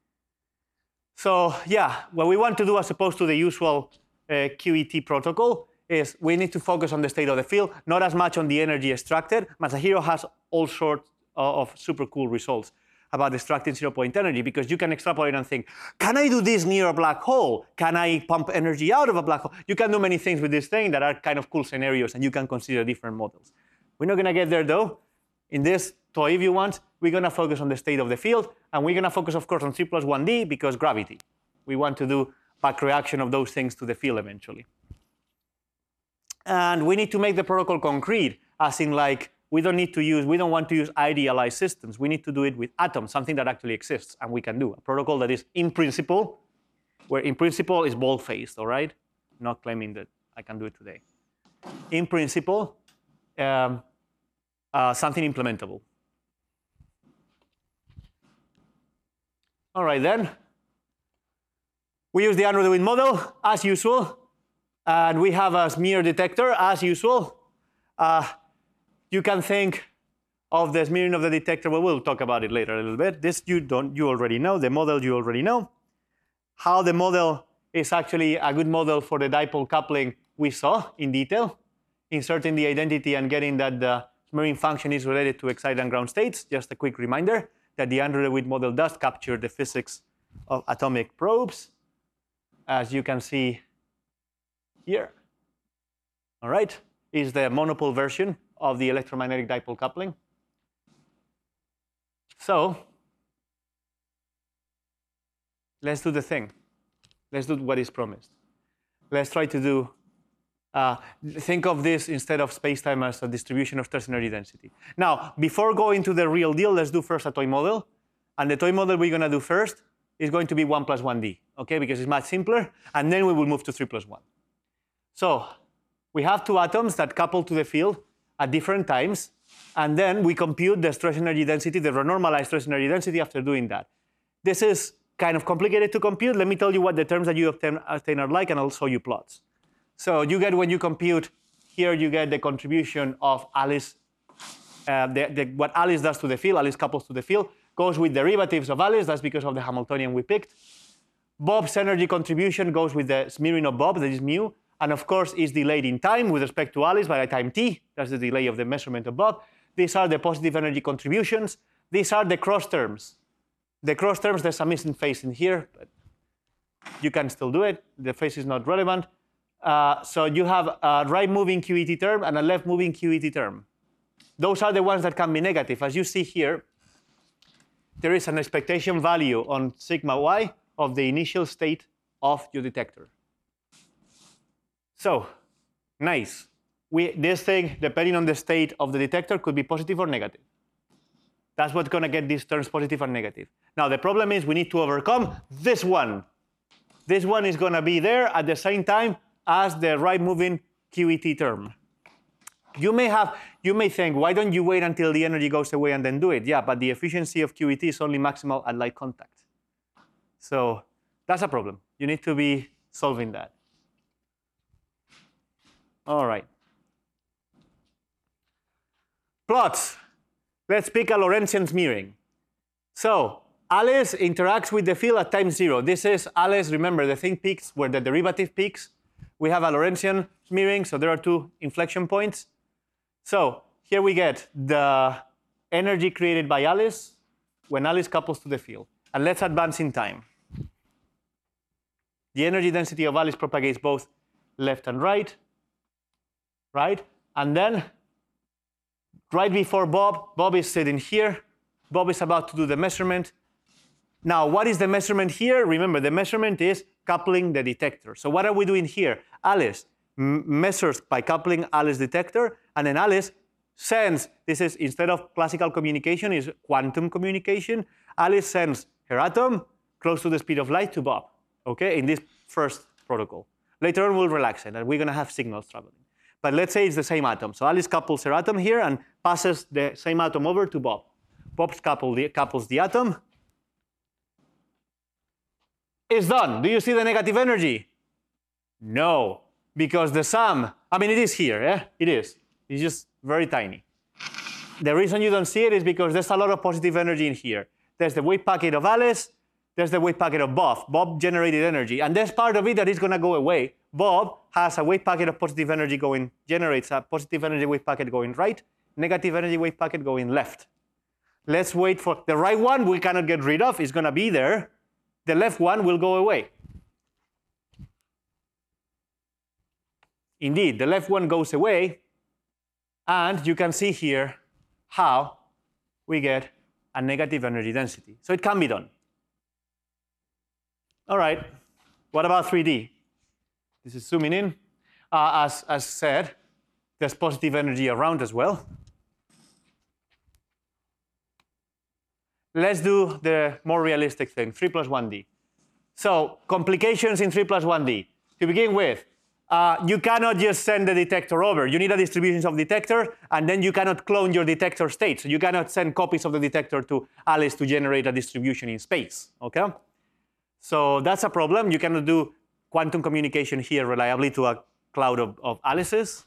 So yeah, what we want to do as opposed to the usual QET protocol is we need to focus on the state of the field, not as much on the energy extracted. Masahiro has all sorts of super cool results about extracting zero-point energy, because you can extrapolate and think, can I do this near a black hole? Can I pump energy out of a black hole? You can do many things with this thing that are kind of cool scenarios, and you can consider different models. We're not going to get there, though. In this toy, if you want, we're going to focus on the state of the field, and we're going to focus, of course, on 3 + 1D, because gravity. We want to do back reaction of those things to the field eventually. And we need to make the protocol concrete, as in, like, we don't want to use idealized systems. We need to do it with atoms, something that actually exists, and we can do a protocol that is in principle, where in principle is bold-faced, all right? Not claiming that I can do it today. In principle, something implementable. All right, then. We use the Andrew DeWitt model, as usual, and we have a smear detector, as usual. You can think of the smearing of the detector. Well, we'll talk about it later a little bit. This you already know. The model you already know. How the model is actually a good model for the dipole coupling we saw in detail, inserting the identity and getting that the smearing function is related to excited and ground states. Just a quick reminder that the Andrew DeWitt model does capture the physics of atomic probes, as you can see here. All right, is the monopole version of the electromagnetic dipole coupling. So let's do the thing. Let's do what is promised. Let's try to do, think of this instead of space-time as a distribution of stress energy density. Now, before going to the real deal, let's do first a toy model. And the toy model we're going to do first is going to be 1 + 1D, okay? Because it's much simpler. And then we will move to 3 + 1. So we have two atoms that couple to the field at different times, and then we compute the stress energy density, the renormalized stress energy density after doing that. This is kind of complicated to compute. Let me tell you what the terms that you obtain are like, and I'll show you plots. So you get, when you compute, here you get the contribution of Alice, what Alice does to the field, Alice couples to the field, goes with derivatives of Alice, that's because of the Hamiltonian we picked. Bob's energy contribution goes with the smearing of Bob, that is mu, and of course is delayed in time with respect to Alice by a time t. That's the delay of the measurement of Bob. These are the positive energy contributions. These are the cross terms. The cross terms, there's a missing phase in here, but you can still do it. The phase is not relevant. So you have a right-moving QET term and a left-moving QET term. Those are the ones that can be negative. As you see here, there is an expectation value on sigma y of the initial state of your detector. So, nice. This thing, depending on the state of the detector, could be positive or negative. That's what's going to get these terms positive and negative. Now, the problem is we need to overcome this one. This one is going to be there at the same time as the right-moving QET term. You may think, why don't you wait until the energy goes away and then do it? Yeah, but the efficiency of QET is only maximal at light contact. So that's a problem. You need to be solving that. All right. Plots. Let's pick a Lorentzian smearing. So Alice interacts with the field at time 0. This is Alice, remember, the thing peaks where the derivative peaks. We have a Lorentzian smearing, so there are two inflection points. So here we get the energy created by Alice when Alice couples to the field. And let's advance in time. The energy density of Alice propagates both left and right, right? And then right before Bob is sitting here. Bob is about to do the measurement. Now, what is the measurement here? Remember, the measurement is coupling the detector. So what are we doing here? Alice measures by coupling Alice detector, and then Alice sends, this is, instead of classical communication, is quantum communication. Alice sends her atom close to the speed of light to Bob, okay, in this first protocol. Later on, we'll relax it, and we're going to have signals traveling. But let's say it's the same atom. So Alice couples her atom here and passes the same atom over to Bob. Bob couples the atom. It's done. Do you see the negative energy? No, because the sum, I mean, it is here, yeah? It is. It's just very tiny. The reason you don't see it is because there's a lot of positive energy in here. There's the wave packet of Alice, there's the wave packet of Bob. Bob generated energy, and there's part of it that is going to go away. Bob has a wave packet of positive energy going, generates a positive energy wave packet going right, negative energy wave packet going left. Let's wait for the right one we cannot get rid of, it's going to be there. The left one will go away. Indeed, the left one goes away, and you can see here how we get a negative energy density. So it can be done. All right, what about 3D? This is zooming in. As said, there's positive energy around as well. Let's do the more realistic thing, 3 plus 1D. So complications in 3 plus 1D. To begin with, you cannot just send the detector over. You need a distribution of detector, and then you cannot clone your detector state. So you cannot send copies of the detector to Alice to generate a distribution in space, okay? So that's a problem. You cannot do quantum communication here reliably to a cloud of Alices.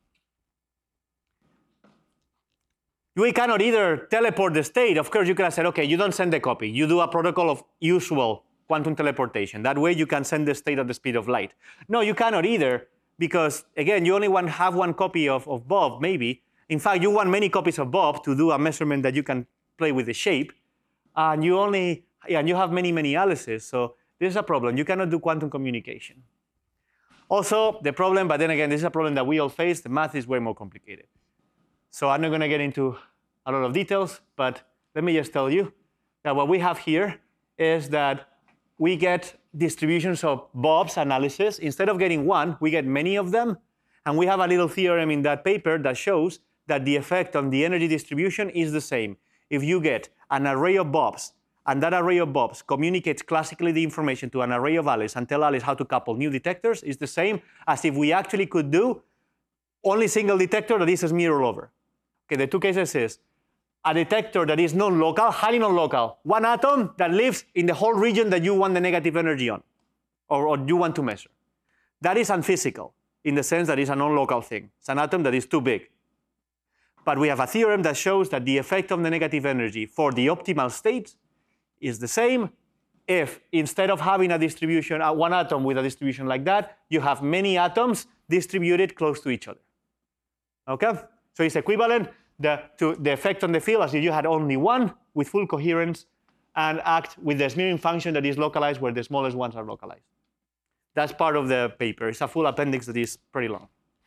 We cannot either teleport the state. Of course, you could have said, okay, you don't send the copy. You do a protocol of usual quantum teleportation. That way you can send the state at the speed of light. No, you cannot either, because, again, you only have one copy of Bob, maybe. In fact, you want many copies of Bob to do a measurement that you can play with the shape. And you have many, many Alices. So this is a problem. You cannot do quantum communication. Also, the problem, but then again, this is a problem that we all face. The math is way more complicated. So I'm not going to get into a lot of details, but let me just tell you that what we have here is that we get distributions of Bob's analysis. Instead of getting one, we get many of them. And we have a little theorem in that paper that shows that the effect on the energy distribution is the same. If you get an array of Bob's, and that array of Bob's communicates classically the information to an array of Alice and tell Alice how to couple new detectors, is the same as if we actually could do only single detector that is a mirror over. Okay, the two cases is a detector that is non-local, highly non-local, one atom that lives in the whole region that you want the negative energy on, or you want to measure. That is unphysical in the sense that it's a non-local thing. It's an atom that is too big. But we have a theorem that shows that the effect of the negative energy for the optimal state is the same if instead of having a distribution, one atom with a distribution like that, you have many atoms distributed close to each other. Okay? So it's equivalent to the effect on the field as if you had only one with full coherence and act with the smearing function that is localized where the smallest ones are localized. That's part of the paper. It's a full appendix that is pretty long.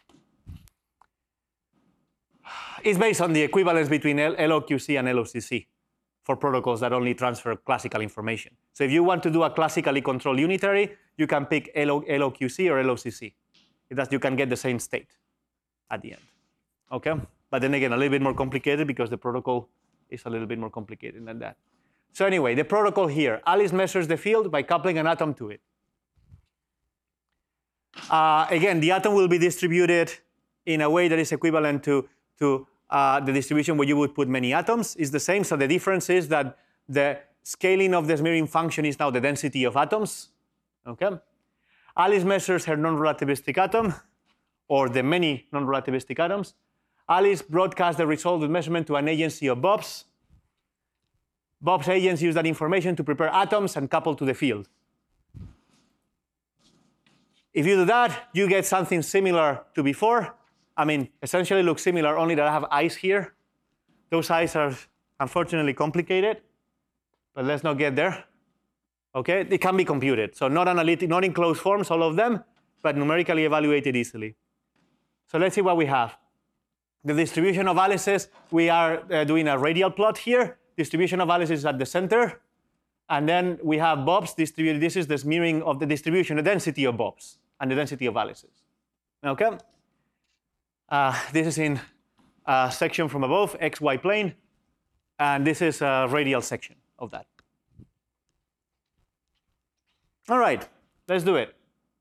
It's based on the equivalence between LOQC and LOCC for protocols that only transfer classical information. So if you want to do a classically controlled unitary, you can pick LOQC or LOCC. You can get the same state at the end. Okay? But then again, a little bit more complicated because the protocol is a little bit more complicated than that. So anyway, the protocol here, Alice measures the field by coupling an atom to it. Again, the atom will be distributed in a way that is equivalent to the distribution where you would put many atoms. Is the same. So the difference is that the scaling of the smearing function is now the density of atoms. Okay? Alice measures her non-relativistic atom, or the many non-relativistic atoms. Alice broadcasts the result of the measurement to an agency of Bob's. Bob's agents use that information to prepare atoms and couple to the field. If you do that, you get something similar to before. I mean, essentially looks similar, only that I have eyes here. Those eyes are unfortunately complicated, but let's not get there. Okay, it can be computed. So not analytic, not in closed forms, all of them, but numerically evaluated easily. So let's see what we have. The distribution of Alice's, we are doing a radial plot here. Distribution of Alice's is at the center. And then we have Bob's distributed. This is the smearing of the distribution, the density of Bob's and the density of Alice's. Okay? This is in a section from above, XY plane. And this is a radial section of that. All right, let's do it.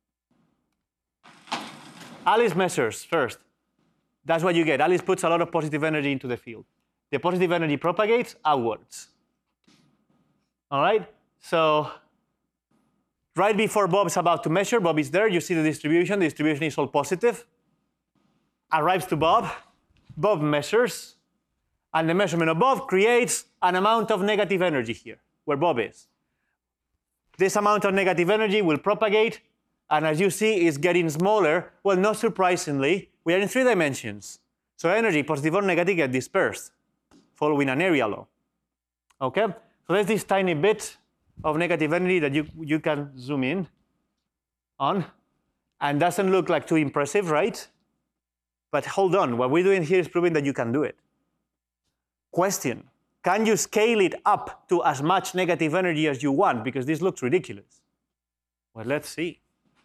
Alice measures first. That's what you get. Alice puts a lot of positive energy into the field. The positive energy propagates outwards. All right? So right before Bob's about to measure, Bob is there. You see the distribution. The distribution is all positive. Arrives to Bob. Bob measures. And the measurement of Bob creates an amount of negative energy here, where Bob is. This amount of negative energy will propagate, and as you see, it's getting smaller. Well, not surprisingly, we are in 3 dimensions. So energy, positive or negative, get dispersed, following an area law. Okay? So there's this tiny bit of negative energy that you can zoom in on, and doesn't look like too impressive, right? But hold on, what we're doing here is proving that you can do it. Question. Can you scale it up to as much negative energy as you want? Because this looks ridiculous. Well, let's see.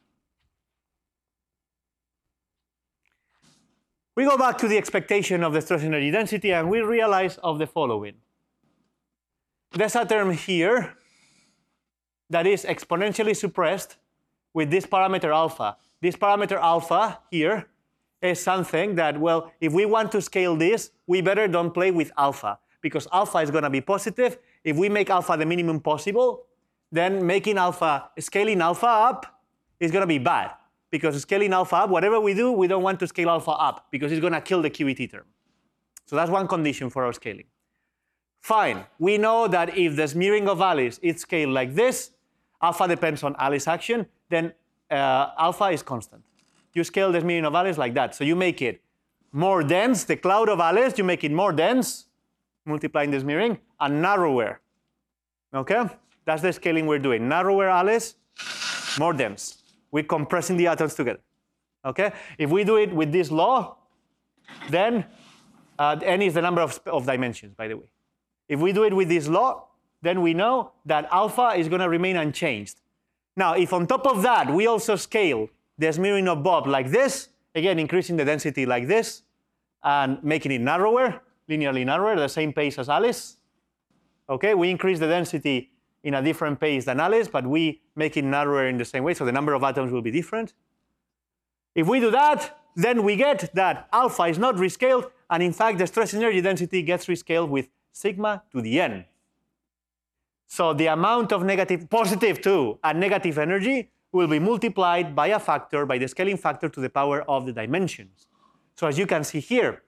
We go back to the expectation of the stress energy density, and we realize of the following. There's a term here that is exponentially suppressed with this parameter alpha. This parameter alpha here is something that, well, if we want to scale this, we better don't play with alpha, because alpha is going to be positive. If we make alpha the minimum possible, then scaling alpha up is going to be bad, because scaling alpha up, whatever we do, we don't want to scale alpha up, because it's going to kill the QET term. So that's one condition for our scaling. Fine, we know that if the smearing of Alice is scaled like this, alpha depends on Alice action, then alpha is constant. You scale the smearing of Alice like that. So you make it more dense, the cloud of Alice, you make it more dense, multiplying the smearing, and narrower. Okay? That's the scaling we're doing. Narrower Alice, more dense. We're compressing the atoms together. Okay? If we do it with this law, then n is the number of dimensions, by the way. If we do it with this law, then we know that alpha is going to remain unchanged. Now, if on top of that, we also scale the smearing of Bob like this, again, increasing the density like this, and making it narrower, linearly narrower, the same pace as Alice. Okay, we increase the density in a different pace than Alice, but we make it narrower in the same way, so the number of atoms will be different. If we do that, then we get that alpha is not rescaled, and in fact, the stress energy density gets rescaled with sigma to the n. So the amount of positive 2 and negative energy will be multiplied by a factor, by the scaling factor to the power of the dimensions. So as you can see here,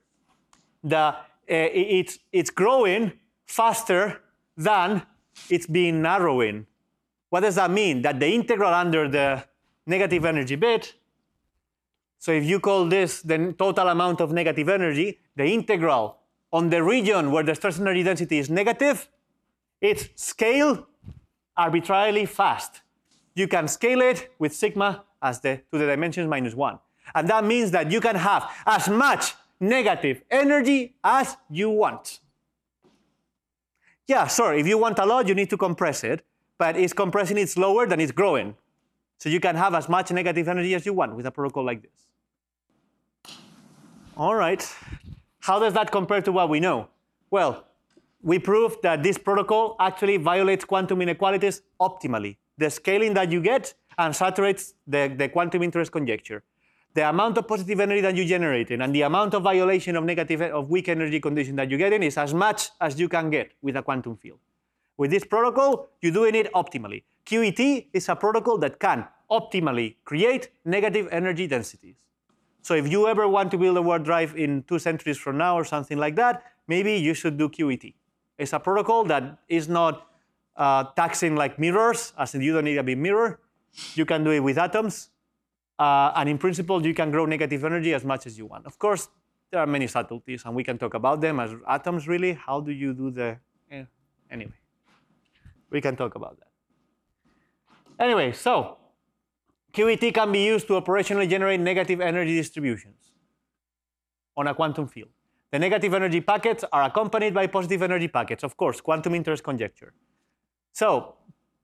it's growing faster than it's being narrowing. What does that mean? That the integral under the negative energy bit, so if you call this the total amount of negative energy, the integral on the region where the stress energy density is negative, it's scaled arbitrarily fast. You can scale it with sigma as to the dimensions minus 1. And that means that you can have as much negative energy as you want. Yeah, sure, if you want a lot, you need to compress it, but it's compressing it slower than it's growing. So you can have as much negative energy as you want with a protocol like this. All right, how does that compare to what we know? Well, we proved that this protocol actually violates quantum inequalities optimally. The scaling that you get unsaturates the quantum interest conjecture. The amount of positive energy that you generated and the amount of violation of weak energy condition that you get in is as much as you can get with a quantum field. With this protocol, you're doing it optimally. QET is a protocol that can optimally create negative energy densities. So if you ever want to build a warp drive in 2 centuries from now or something like that, maybe you should do QET. It's a protocol that is not taxing like mirrors, as in you don't need a big mirror. You can do it with atoms. And in principle, you can grow negative energy as much as you want. Of course, there are many subtleties, and we can talk about them as atoms, really. How do you do the... Anyway, we can talk about that. Anyway, so QET can be used to operationally generate negative energy distributions on a quantum field. The negative energy packets are accompanied by positive energy packets, of course, quantum interest conjecture. So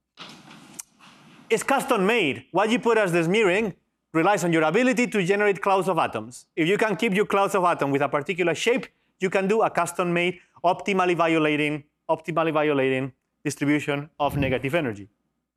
it's custom made. What you put as the smearing relies on your ability to generate clouds of atoms. If you can keep your clouds of atoms with a particular shape, you can do a custom made, optimally violating distribution of negative energy.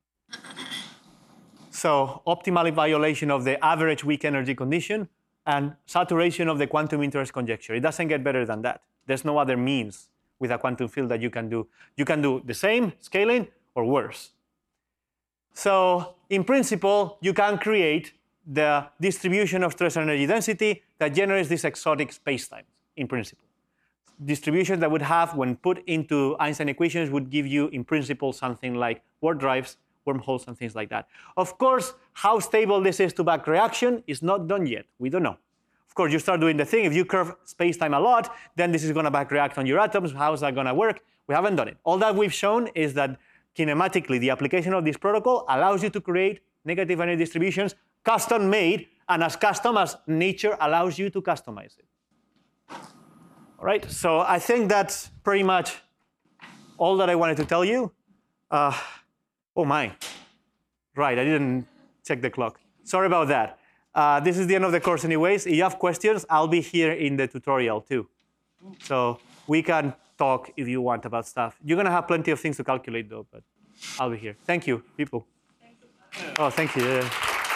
So optimally violation of the average weak energy condition and saturation of the quantum interest conjecture. It doesn't get better than that. There's no other means with a quantum field that you can do. You can do the same scaling or worse. So in principle, you can create the distribution of stress energy density that generates this exotic spacetime, in principle. Distributions that would have, when put into Einstein equations, would give you, in principle, something like warp drives, wormholes, and things like that. Of course, how stable this is to back reaction is not done yet. We don't know. Of course, you start doing the thing. If you curve space-time a lot, then this is going to back react on your atoms. How is that going to work? We haven't done it. All that we've shown is that kinematically, the application of this protocol allows you to create negative energy distributions custom made, and as custom as nature allows you to customize it. All right, so I think that's pretty much all that I wanted to tell you. Oh my, right, I didn't check the clock. Sorry about that. This is the end of the course anyways. If you have questions, I'll be here in the tutorial too. So we can talk if you want about stuff. You're gonna have plenty of things to calculate though, but I'll be here. Thank you, people. Oh, thank you. Yeah.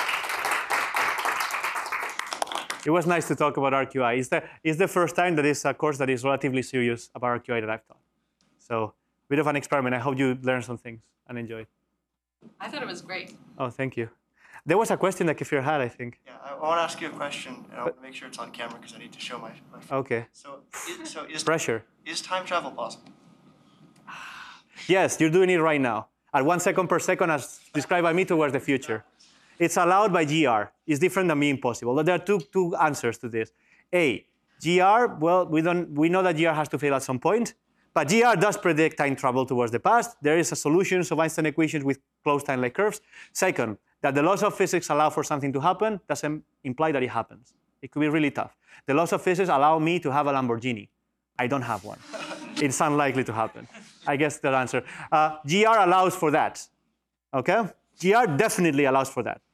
It was nice to talk about RQI. It's the first time that it's a course that is relatively serious about RQI that I've taught. So a bit of an experiment. I hope you learn some things and enjoy it. I thought it was great. Oh, thank you. There was a question that Kefir had, I think. Yeah, I want to ask you a question, and I want to make sure it's on camera because I need to show my phone. Okay. So is Pressure. Is time travel possible? Yes, you're doing it right now. At 1 second per second, as described by me, towards the future. It's allowed by GR. It's different than being possible. But there are two answers to this. A, GR, well, we know that GR has to fail at some point, but GR does predict time travel towards the past. There is a solution of Einstein equations with closed time-like curves. Second, that the laws of physics allow for something to happen doesn't imply that it happens. It could be really tough. The laws of physics allow me to have a Lamborghini. I don't have one. It's unlikely to happen. I guess the answer. GR allows for that. Okay? GR definitely allows for that.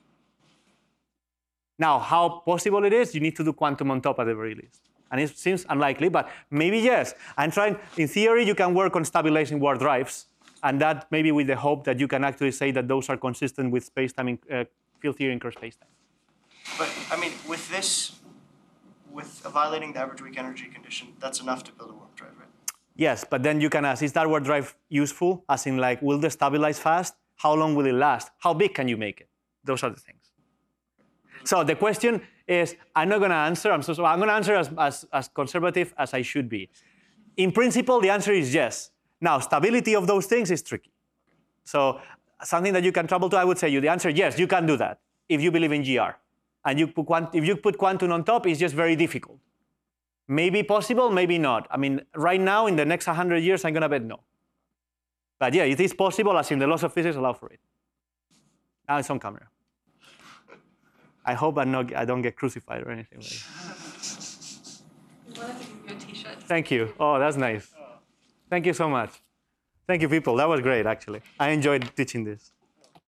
Now, how possible it is, you need to do quantum on top at the very least. And it seems unlikely, but maybe yes. In theory, you can work on stabilizing warp drives, and that maybe with the hope that you can actually say that those are consistent with space-time, field theory in curved space-time. But I mean, with violating the average weak energy condition, that's enough to build a warp drive, right? Yes, but then you can ask, is that warp drive useful? As in, like, will they stabilize fast? How long will it last? How big can you make it? Those are the things. So the question is, I'm not going to answer. I'm going to answer as conservative as I should be. In principle, the answer is yes. Now, stability of those things is tricky. So something that you can trouble to, I would say the answer, yes, you can do that if you believe in GR. And if you put quantum on top, it's just very difficult. Maybe possible, maybe not. I mean, right now, in the next 100 years, I'm going to bet no. But yeah, it is possible, as in the laws of physics allow for it. Now it's on camera. I hope I don't get crucified or anything like that. We wanted to give you a t-shirt. Thank you. Oh, that's nice. Thank you so much. Thank you, people. That was great, actually. I enjoyed teaching this.